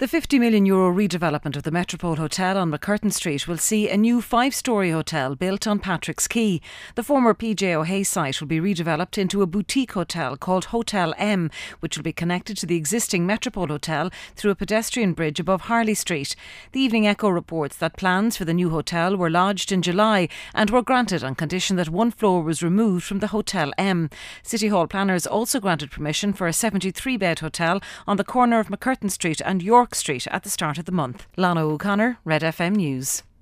The €50 million redevelopment of the Metropole Hotel on MacCurtain Street will see a new 5-storey hotel built on Patrick's Quay. The former PJ O'Hay site will be redeveloped into a boutique hotel called Hotel M, which will be connected to the existing Metropole Hotel through a pedestrian bridge above Harley Street. The Evening Echo reports that plans for the new hotel were lodged in July and were granted on condition that one floor was removed from the Hotel M. City Hall planners also granted permission for a 73-bed hotel on the corner of MacCurtain Street and York Street at the start of the month. Lana O'Connor, Red FM News.